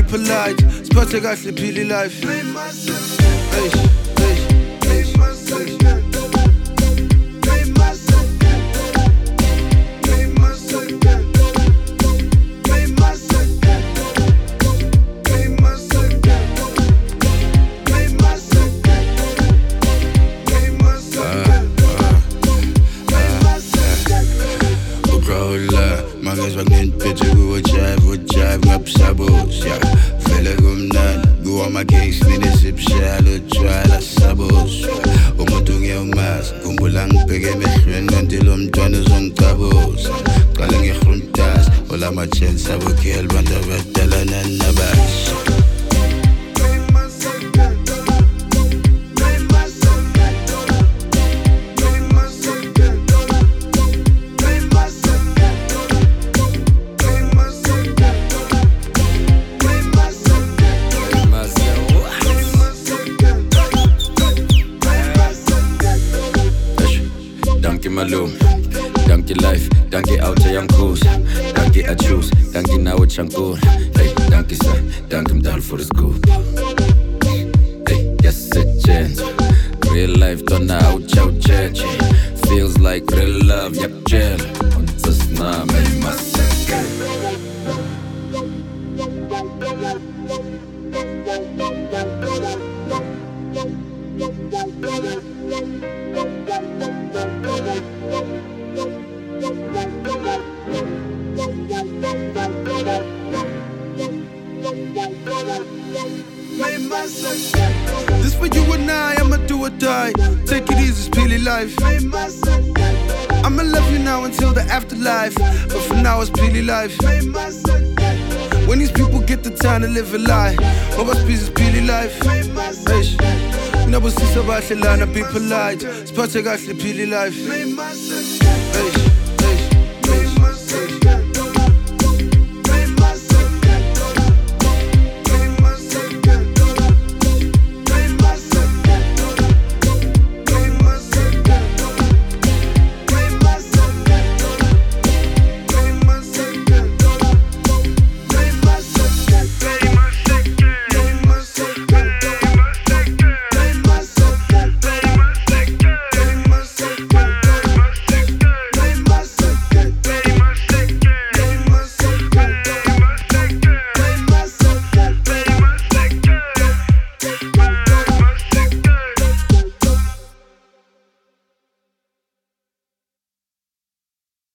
polite. Spotted guy flip pili life. Mangas bakuniphethe kuwo-jive ngapusabos ya vele kumnandi kuwama-gangs ninesibshalo utshwala saboswa umuntu ngiyawumazi khumbula ngibheke emehlweni kanti lo mntwana uzongicabuza qale ngihrumtasa olama-chance abokhela bantu abadala nanabasha Malum, dankie life, dankie auto yankoos, dankie I choose, dankie now it's chankoor. Hey, dankie son, dankie mdal for the scoop. Hey, yes a chance. Real life don't out chow church. Feels like real love, yak gel. On the sna me massacre. This for you and I'ma do or die. Take it easy, it's pili life. I'ma love you now until the afterlife, but for now it's pili life. When these people get the time to live a lie, what must be this pili life? Nabusisa bahle lana, be polite. Spotted guy, pili life.